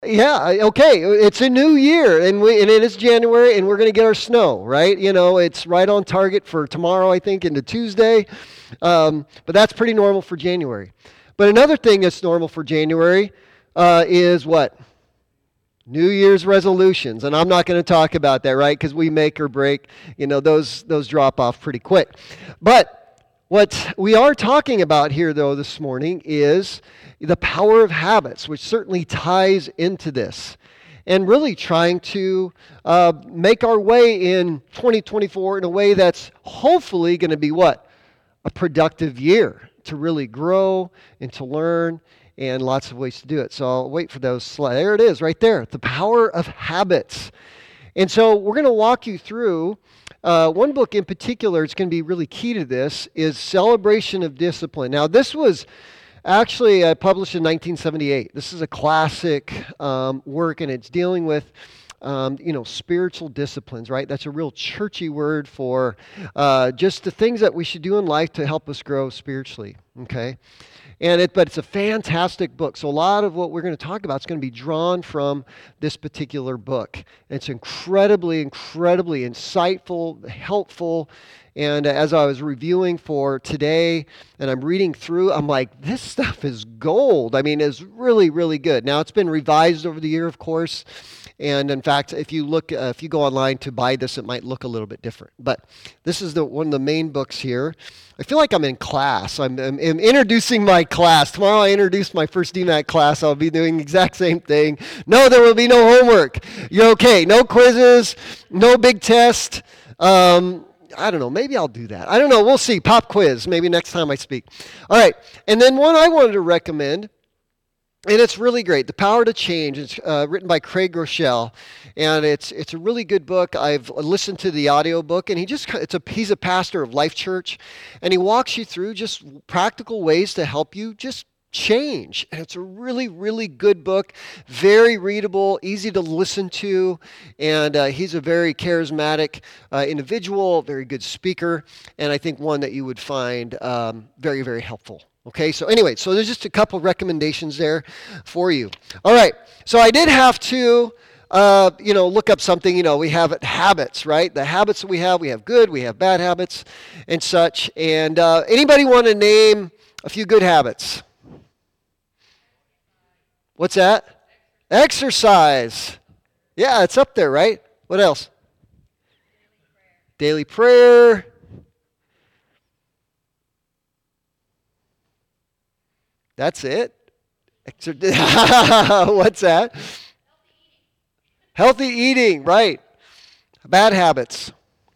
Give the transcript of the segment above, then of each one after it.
Yeah, okay. It's a new year, and it is January, and we're going to get our snow, right? It's right on target for tomorrow, I think, into Tuesday. But that's pretty normal for January. But another thing that's normal for January is what? New Year's resolutions, and I'm not going to talk about that, right? Because we make or break, those drop off pretty quick. But what we are talking about here, though, this morning is the power of habits, which certainly ties into this, and really trying to make our way in 2024 in a way that's hopefully going to be what? A productive year to really grow and to learn, and lots of ways to do it. So I'll wait for those slides. There it is, right there. The power of habits. And so we're going to walk you through one book in particular. It's going to be really key to this, is Celebration of Discipline. Now, this was actually published in 1978. This is a classic work, and it's dealing with spiritual disciplines, right? That's a real churchy word for just the things that we should do in life to help us grow spiritually, okay? But it's a fantastic book. So a lot of what we're going to talk about is going to be drawn from this particular book. And it's incredibly, incredibly insightful, helpful. And as I was reviewing for today and I'm reading through, I'm like, this stuff is gold. I mean, it's really, really good. Now, it's been revised over the year, of course. And in fact, if you go online to buy this, it might look a little bit different. But this is one of the main books here. I feel like I'm in class. I'm introducing my class. Tomorrow I introduce my first DMAT class. I'll be doing the exact same thing. No, there will be no homework. You're okay. No quizzes. No big test. I don't know. Maybe I'll do that. I don't know. We'll see. Pop quiz. Maybe next time I speak. All right. And then one I wanted to recommend, and it's really great, The Power to Change. It's written by Craig Groeschel, and it's a really good book. I've listened to the audio book, and he's a pastor of Life Church, and he walks you through just practical ways to help you just change. And it's a really, really good book, very readable, easy to listen to, and he's a very charismatic individual, very good speaker, and I think one that you would find very, very helpful. Okay, so anyway, so there's just a couple recommendations there for you. All right, so I did have to, look up something. We have habits, right? The habits that we have good, we have bad habits and such. And anybody want to name a few good habits? What's that? Exercise. Yeah, it's up there, right? What else? Daily prayer. That's it? What's that? Healthy eating, right. Bad habits.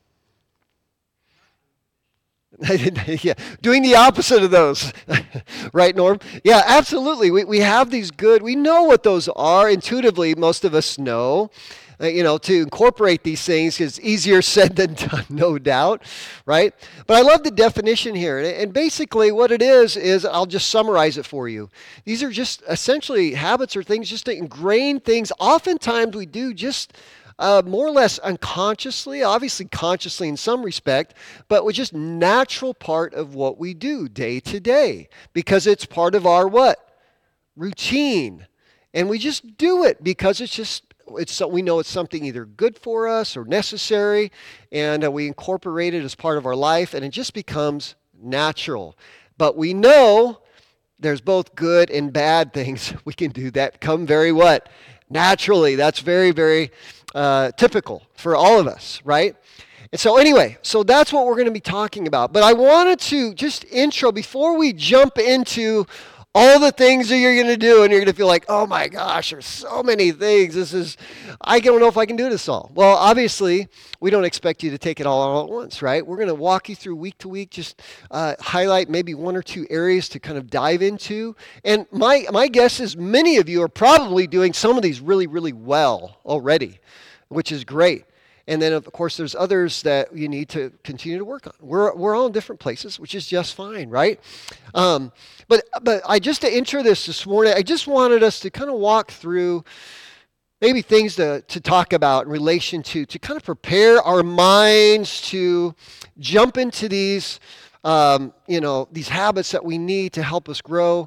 Yeah, doing the opposite of those. Right, Norm? Yeah, absolutely. We have these good, we know what those are. Intuitively, most of us know. To incorporate these things is easier said than done, no doubt, right? But I love the definition here. And basically what it is I'll just summarize it for you. These are just essentially habits or things, just to ingrain things. Oftentimes we do just more or less unconsciously, obviously consciously in some respect, but with just natural part of what we do day to day, because it's part of our what? Routine. And we just do it because we know it's something either good for us or necessary, and we incorporate it as part of our life, and it just becomes natural. But we know there's both good and bad things we can do that come very what? Naturally. That's very, very typical for all of us, right? And so anyway, so that's what we're going to be talking about. But I wanted to just intro, before we jump into all the things that you're going to do, and you're going to feel like, oh my gosh, there's so many things. I don't know if I can do this all. Well, obviously, we don't expect you to take it all at once, right? We're going to walk you through week to week, just highlight maybe one or two areas to kind of dive into. And my guess is many of you are probably doing some of these really, really well already, which is great. And then, of course, there's others that you need to continue to work on. We're all in different places, which is just fine, right? But to intro this morning, I just wanted us to kind of walk through maybe things to talk about in relation to kind of prepare our minds to jump into these, these habits that we need to help us grow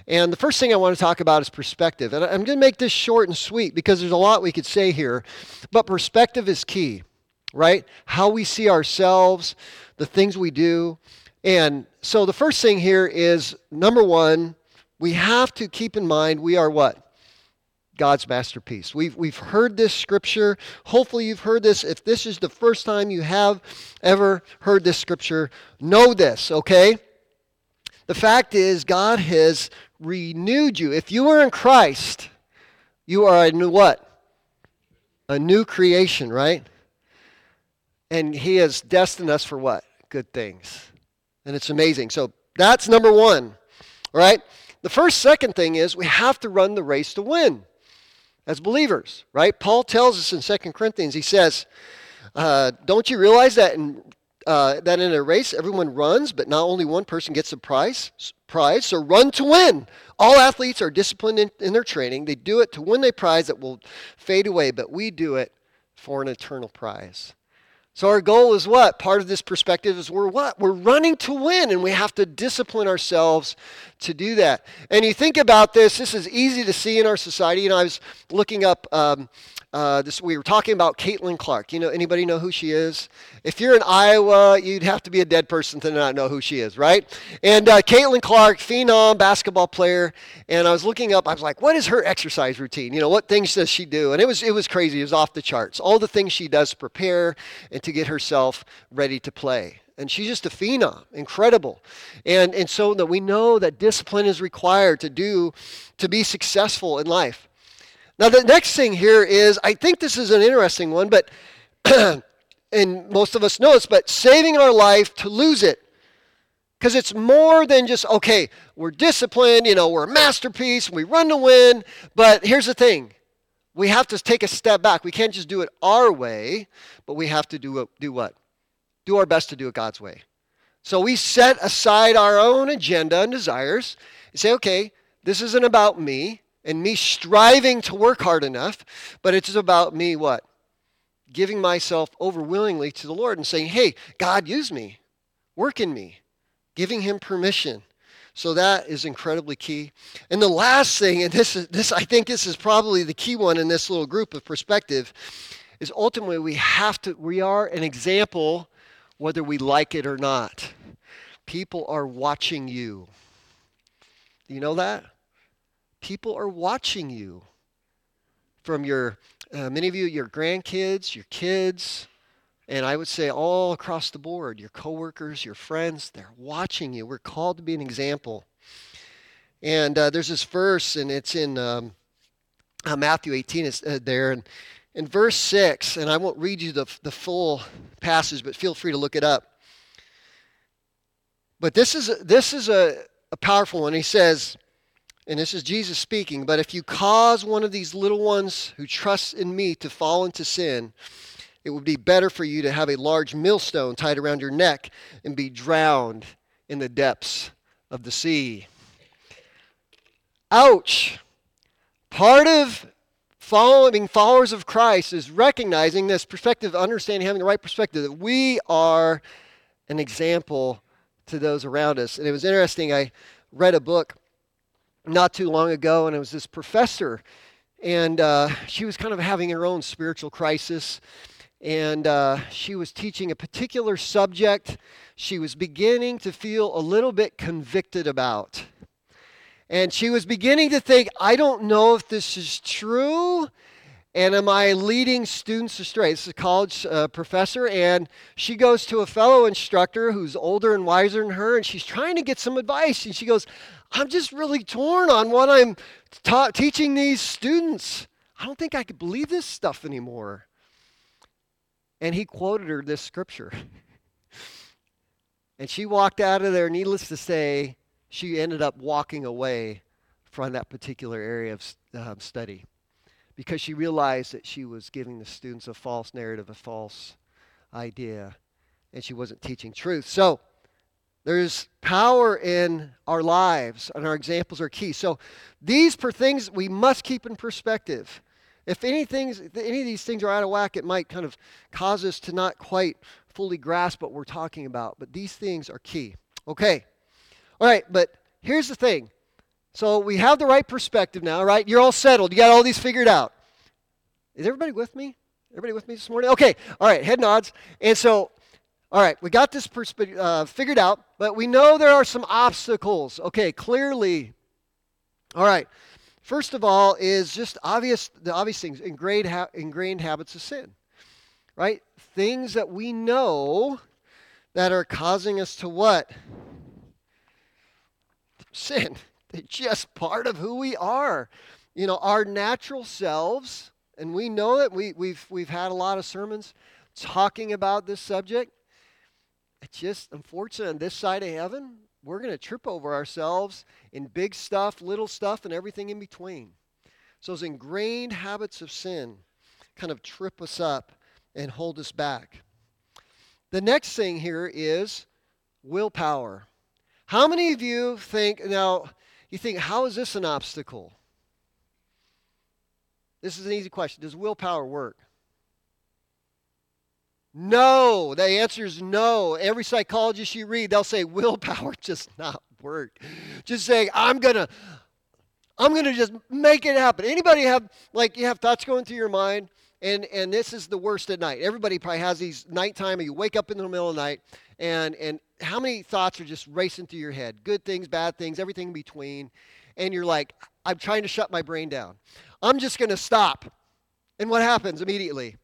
And the first thing I want to talk about is perspective. And I'm going to make this short and sweet because there's a lot we could say here. But perspective is key, right? How we see ourselves, the things we do. And so the first thing here is, number one, we have to keep in mind we are what? God's masterpiece. We've heard this scripture. Hopefully you've heard this. If this is the first time you have ever heard this scripture, know this, okay? The fact is God has renewed you. If you are in Christ, you are a new what? A new creation, right? And He has destined us for what? Good things. And it's amazing. So that's number one, all right? The second thing is we have to run the race to win as believers, right? Paul tells us in 2 Corinthians, he says, don't you realize that in a race everyone runs, but not only one person gets the prize? So run to win. All athletes are disciplined in their training. They do it to win a prize that will fade away, but we do it for an eternal prize. So our goal is what? Part of this perspective is we're what? We're running to win, and we have to discipline ourselves to do that. And you think about this is easy to see in our society. You know, I was looking up we were talking about Caitlin Clark. You know, anybody know who she is? If you're in Iowa, you'd have to be a dead person to not know who she is, right? And Caitlin Clark, phenom basketball player. And I was looking up, I was like, what is her exercise routine? You know, what things does she do? And it was crazy. It was off the charts. All the things she does to prepare and to get herself ready to play. And she's just a phenom, incredible. And so that we know that discipline is required to be successful in life. Now, the next thing here is, I think this is an interesting one, but, and most of us know this, but saving our life to lose it. Because it's more than just, okay, we're disciplined, you know, we're a masterpiece, we run to win, but here's the thing. We have to take a step back. We can't just do it our way, but we have to do what? Do our best to do it God's way. So we set aside our own agenda and desires and say, okay, this isn't about me and me striving to work hard enough, but it's about me what? Giving myself over willingly to the Lord and saying, hey, God, use me. Work in me. Giving Him permission. So that is incredibly key. And the last thing, and I think this is probably the key one in this little group of perspective, is ultimately we are an example whether we like it or not. People are watching you. Do you know that? People are watching you. From many of you, your grandkids, your kids, and I would say all across the board, your coworkers, your friends, they're watching you. We're called to be an example. And there's this verse, and it's in Matthew 18, it's there. And in verse 6, and I won't read you the full passage, but feel free to look it up. But this is a powerful one. He says, and this is Jesus speaking, but if you cause one of these little ones who trust in me to fall into sin, it would be better for you to have a large millstone tied around your neck and be drowned in the depths of the sea. Ouch! Part of being followers of Christ is recognizing this perspective, understanding, having the right perspective, that we are an example to those around us. And it was interesting, I read a book not too long ago, and it was this professor, and she was kind of having her own spiritual crisis, and she was teaching a particular subject she was beginning to feel a little bit convicted about. And she was beginning to think, I don't know if this is true, and am I leading students astray? This is a college professor, and she goes to a fellow instructor who's older and wiser than her, and she's trying to get some advice, and she goes, I'm just really torn on what I'm teaching these students. I don't think I could believe this stuff anymore. And he quoted her this scripture. And she walked out of there, needless to say, she ended up walking away from that particular area of study because she realized that she was giving the students a false narrative, a false idea, and she wasn't teaching truth. So there's power in our lives, and our examples are key. So these things we must keep in perspective. If any of these things are out of whack, it might kind of cause us to not quite fully grasp what we're talking about. But these things are key. Okay. All right, but here's the thing. So we have the right perspective now, right? You're all settled. You got all these figured out. Is everybody with me? Everybody with me this morning? Okay. All right. Head nods. And so, all right, we got this figured out, but we know there are some obstacles. Okay, clearly. All right. First of all is just the obvious things, ingrained habits of sin, right? Things that we know that are causing us to what? Sin. They're just part of who we are. You know, our natural selves, and we know that we've had a lot of sermons talking about this subject. It's just, unfortunately, on this side of heaven, we're going to trip over ourselves in big stuff, little stuff, and everything in between. So those ingrained habits of sin kind of trip us up and hold us back. The next thing here is willpower. How many of you think, how is this an obstacle? This is an easy question. Does willpower work? No. The answer is no. Every psychologist you read, they'll say willpower just not work. Just saying, I'm gonna just make it happen. Anybody have, you have thoughts going through your mind, and this is the worst at night. Everybody probably has these nighttime, you wake up in the middle of the night, and how many thoughts are just racing through your head? Good things, bad things, everything in between. And you're like, I'm trying to shut my brain down. I'm just going to stop. And what happens immediately?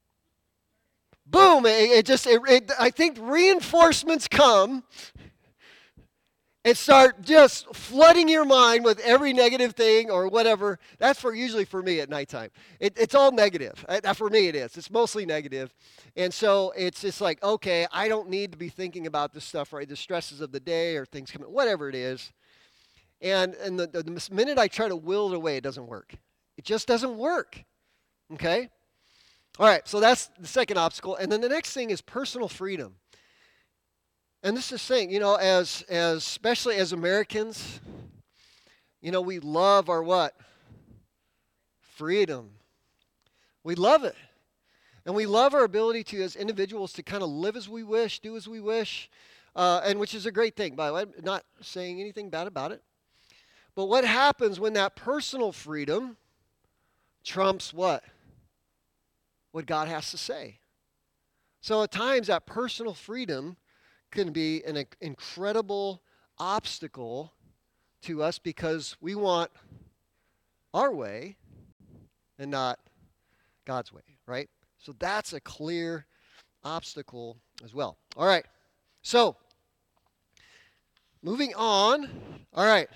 Boom! I think reinforcements come and start just flooding your mind with every negative thing or whatever. That's usually for me at nighttime. It's all negative. For me it is. It's mostly negative. And so it's just like, okay, I don't need to be thinking about this stuff, right? The stresses of the day or things coming, whatever it is. And the minute I try to will it away, it doesn't work. It just doesn't work. Okay? All right, so that's the second obstacle. And then the next thing is personal freedom. And this is saying, especially as Americans, we love our what? Freedom. We love it. And we love our ability to, as individuals, to kind of live as we wish, do as we wish, and which is a great thing, by the way. I'm not saying anything bad about it. But what happens when that personal freedom trumps what? What God has to say. So at times that personal freedom can be an incredible obstacle to us because we want our way and not God's way, right? So that's a clear obstacle as well. All right. So moving on. All right.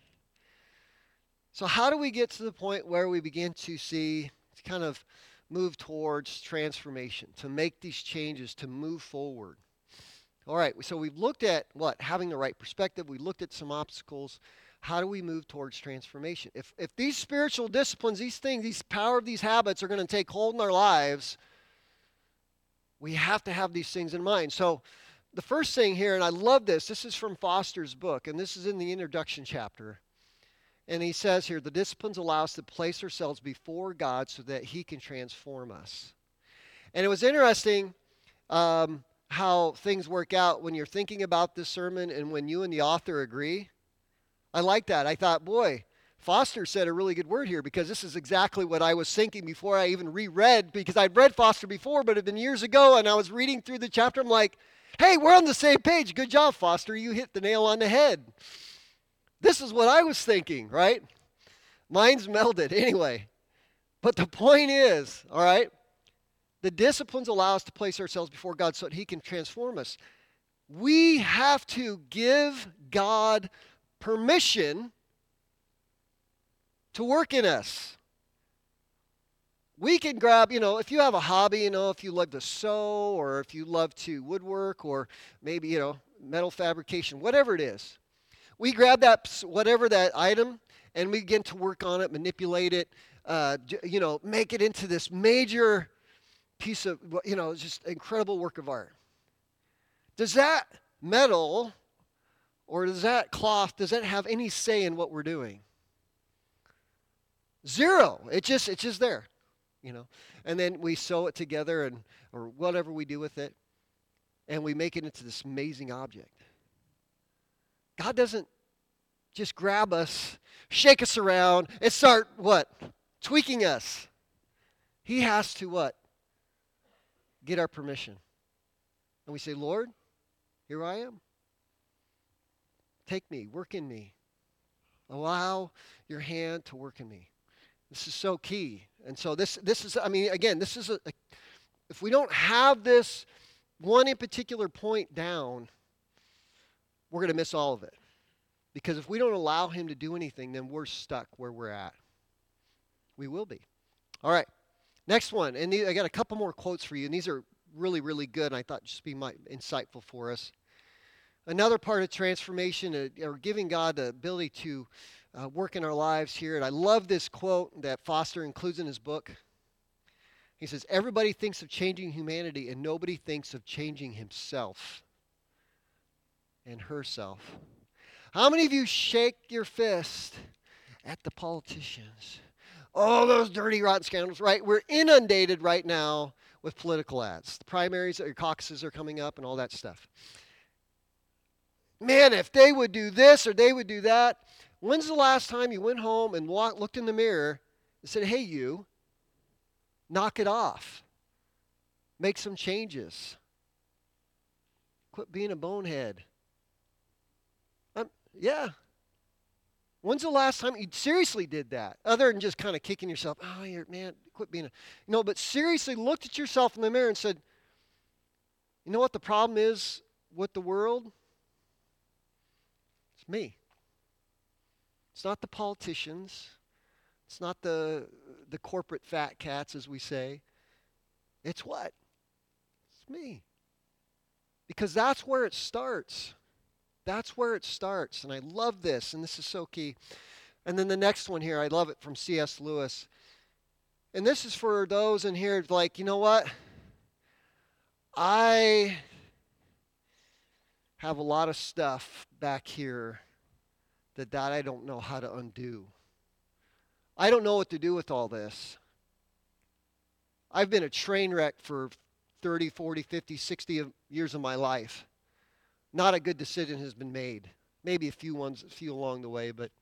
So how do we get to the point where we begin to kind of move towards transformation, to make these changes, to move forward? All right, so we've looked at having the right perspective. We looked at some obstacles. How do we move towards transformation? If these spiritual disciplines, these things, these power of these habits are going to take hold in our lives, we have to have these things in mind. So the first thing here, and I love this is from Foster's book, and this is in the introduction chapter. And he says here, the disciplines allow us to place ourselves before God so that he can transform us. And it was interesting how things work out when you're thinking about this sermon and when you and the author agree. I like that. I thought, boy, Foster said a really good word here because this is exactly what I was thinking before I even reread, because I'd read Foster before, but it had been years ago, and I was reading through the chapter. I'm like, hey, we're on the same page. Good job, Foster. You hit the nail on the head. This is what I was thinking, right? Mine's melded anyway. But the point is, all right, the disciplines allow us to place ourselves before God so that he can transform us. We have to give God permission to work in us. We can grab, if you have a hobby, if you love to sew or if you love to woodwork or maybe, metal fabrication, whatever it is. We grab whatever that item, and we begin to work on it, manipulate it, make it into this major piece of, just incredible work of art. Does that metal or does that cloth, does that have any say in what we're doing? Zero. It's just there, And then we sew it together or whatever we do with it, and we make it into this amazing object. God doesn't just grab us, shake us around, and start what? Tweaking us. He has to what? Get our permission. And we say, Lord, here I am. Take me, work in me. Allow your hand to work in me. This is so key. And so this is, I mean, again, this is if we don't have this one in particular point down, we're going to miss all of it. Because if we don't allow him to do anything, then we're stuck where we're at. We will be. All right. Next one. And I got a couple more quotes for you. And these are really, really good. And I thought just be insightful for us. Another part of transformation, or giving God the ability to work in our lives here. And I love this quote that Foster includes in his book. He says, everybody thinks of changing humanity, and nobody thinks of changing himself and herself. How many of you shake your fist at the politicians? Oh, those dirty, rotten scoundrels, right? We're inundated right now with political ads. The primaries, your caucuses are coming up and all that stuff. Man, if they would do this or they would do that. When's the last time you went home and looked in the mirror and said, hey, you, knock it off. Make some changes. Quit being a bonehead. Yeah. When's the last time you seriously did that? Other than just kind of kicking yourself, oh, man, quit being a... No, but seriously looked at yourself in the mirror and said, you know what the problem is with the world? It's me. It's not the politicians. It's not the corporate fat cats, as we say. It's what? It's me. Because that's where it starts. That's where it starts. And I love this, and this is so key. And then the next one here, I love it from C.S. Lewis. And this is for those in here like, you know what? I have a lot of stuff back here that I don't know how to undo. I don't know what to do with all this. I've been a train wreck for 30, 40, 50, 60 years of my life. Not a good decision has been made. Maybe a few along the way, but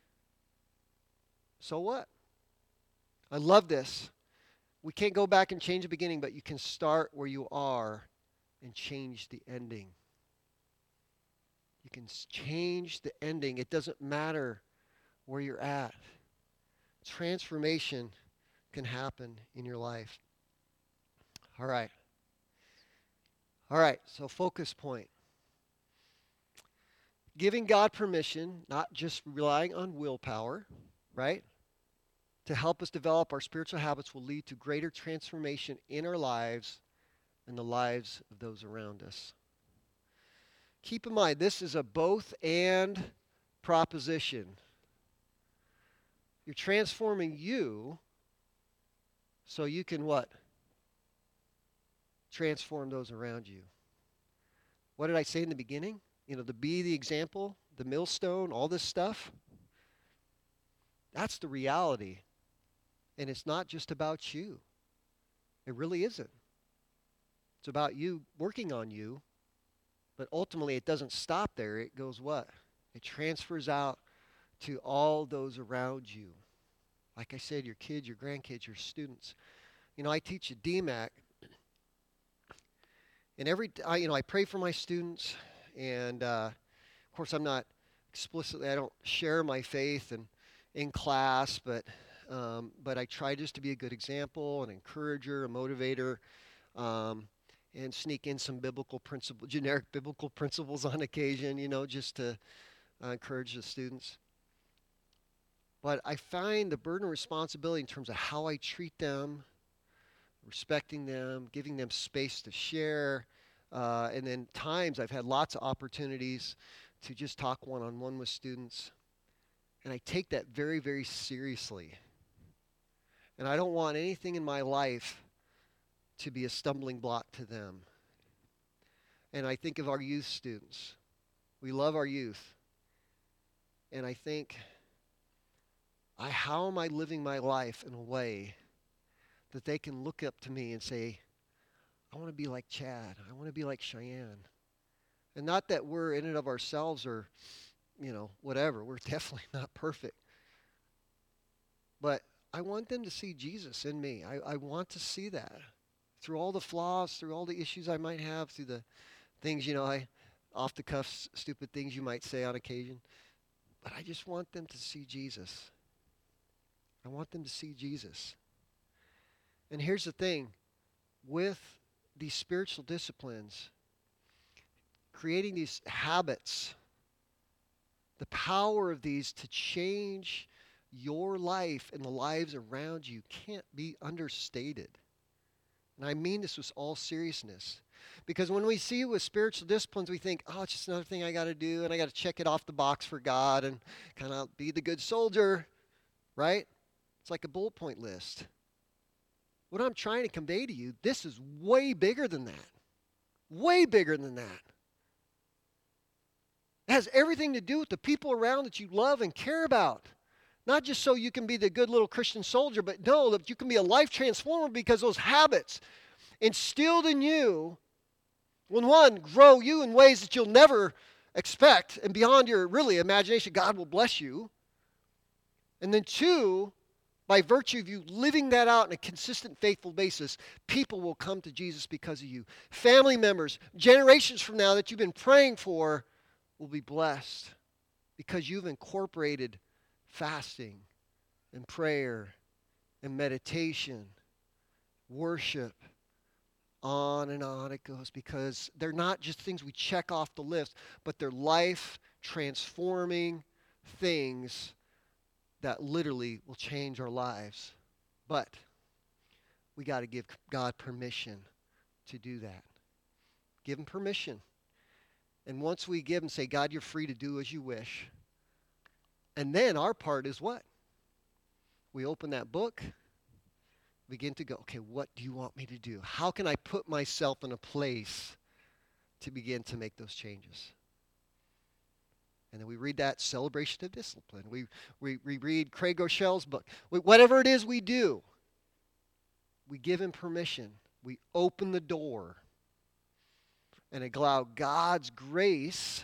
so what? I love this. We can't go back and change the beginning, but you can start where you are and change the ending. You can change the ending. It doesn't matter where you're at. Transformation can happen in your life. All right. All right, so focus point. Giving God permission, not just relying on willpower, right? To help us develop our spiritual habits will lead to greater transformation in our lives and the lives of those around us. Keep in mind, this is a both and proposition. You're transforming you so you can what? Transform those around you. What did I say in the beginning? To be the example, the millstone, all this stuff. That's the reality. And it's not just about you. It really isn't. It's about you working on you. But ultimately, it doesn't stop there. It goes what? It transfers out to all those around you. Like I said, your kids, your grandkids, your students. I teach at DMAC. And I pray for my students. And, of course, I'm not explicitly, I don't share my faith in class, but I try just to be a good example, an encourager, a motivator, and sneak in some generic biblical principles on occasion, just to encourage the students. But I find the burden of responsibility in terms of how I treat them, respecting them, giving them space to share. And then times I've had lots of opportunities to just talk one-on-one with students. And I take that very, very seriously. And I don't want anything in my life to be a stumbling block to them. And I think of our youth students. We love our youth. And I think, how am I living my life in a way that they can look up to me and say, I want to be like Chad. I want to be like Cheyenne. And not that we're in and of ourselves or, whatever. We're definitely not perfect. But I want them to see Jesus in me. I want to see that through all the flaws, through all the issues I might have, through the things, I off the cuff, stupid things you might say on occasion. But I just want them to see Jesus. I want them to see Jesus. And here's the thing, with these spiritual disciplines, creating these habits, the power of these to change your life and the lives around you can't be understated. And I mean this with all seriousness. Because when we see it with spiritual disciplines, we think, oh, it's just another thing I got to do, and I got to check it off the box for God and kind of be the good soldier, right? It's like a bullet point list. What I'm trying to convey to you, this is way bigger than that. Way bigger than that. It has everything to do with the people around that you love and care about. Not just so you can be the good little Christian soldier, but know that you can be a life transformer because those habits instilled in you will, one, grow you in ways that you'll never expect and beyond your really imagination. God will bless you. And then two, by virtue of you living that out on a consistent, faithful basis, people will come to Jesus because of you. Family members, generations from now that you've been praying for, will be blessed because you've incorporated fasting and prayer and meditation, worship. On and on it goes, because they're not just things we check off the list, but they're life-transforming things that literally will change our lives. But we got to give God permission to do that. Give him permission. And once we give him, say, God, you're free to do as you wish. And then our part is what? We open that book, begin to go, okay, what do you want me to do? How can I put myself in a place to begin to make those changes? And then we read that Celebration of Discipline. We read Craig Groeschel's book. Whatever it is we do, we give him permission. We open the door and allow God's grace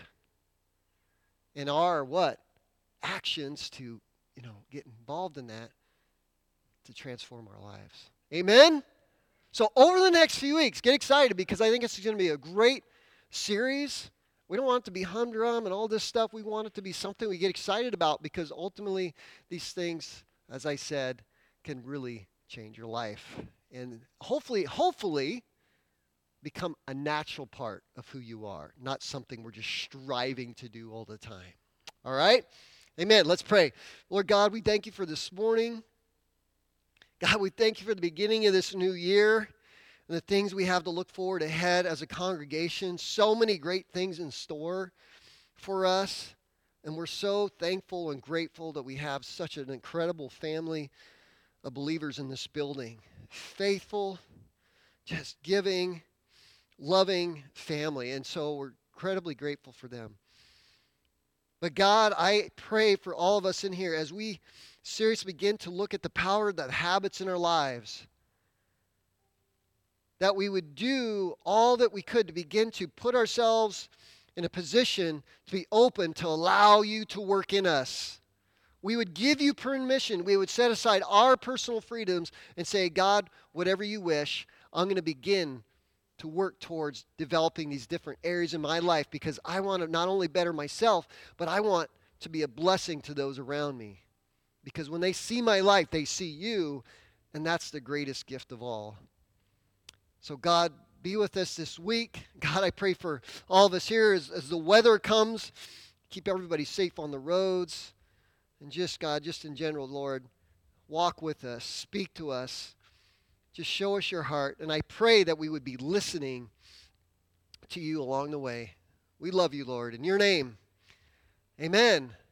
in our what? Actions to, get involved in that to transform our lives. Amen? So over the next few weeks, get excited because I think it's going to be a great series. We don't want it to be humdrum and all this stuff. We want it to be something we get excited about because ultimately these things, as I said, can really change your life and hopefully become a natural part of who you are, not something we're just striving to do all the time. All right? Amen. Let's pray. Lord God, we thank you for this morning. God, we thank you for the beginning of this new year and the things we have to look forward ahead as a congregation. So many great things in store for us. And we're so thankful and grateful that we have such an incredible family of believers in this building. Faithful, just giving, loving family. And so we're incredibly grateful for them. But God, I pray for all of us in here as we seriously begin to look at the power of the habits in our lives, that we would do all that we could to begin to put ourselves in a position to be open to allow you to work in us. We would give you permission. We would set aside our personal freedoms and say, God, whatever you wish, I'm going to begin to work towards developing these different areas in my life because I want to not only better myself, but I want to be a blessing to those around me. Because when they see my life, they see you, and that's the greatest gift of all. So God, be with us this week. God, I pray for all of us here as the weather comes. Keep everybody safe on the roads. And just, God, just in general, Lord, walk with us. Speak to us. Just show us your heart. And I pray that we would be listening to you along the way. We love you, Lord. In your name, amen.